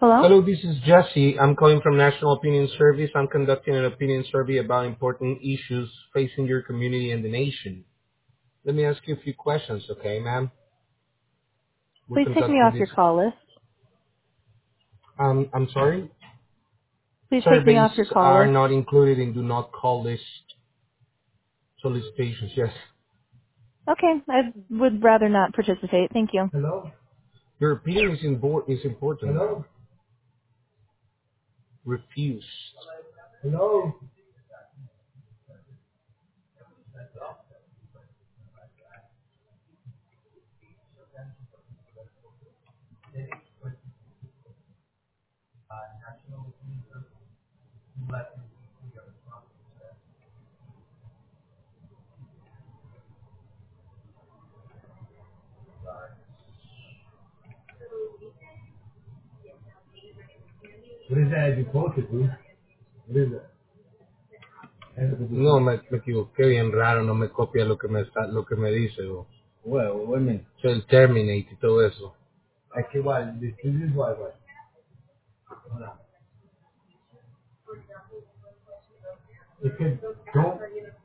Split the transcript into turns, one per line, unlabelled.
Hello?
Hello, this is Jesse. I'm calling from National Opinion Service. I'm conducting an opinion survey about important issues facing your community and the nation. Let me ask you a few questions, okay, ma'am? We're
Please take me
conducting
off
this.
your call list.
I'm sorry?
Please take me
Surveys
off your call
are
list.
not included in do not call list solicitations, yes.
Okay, I would rather not participate. Thank you.
Hello? Your opinion is important. Hello? Refused. Hello? What is that you posted, dude? What is that? No, me equivoqué bien raro, no me copia lo que me dice. Bueno, bueno. O sea, el terminate y todo eso. Es que igual, this is why, es que no.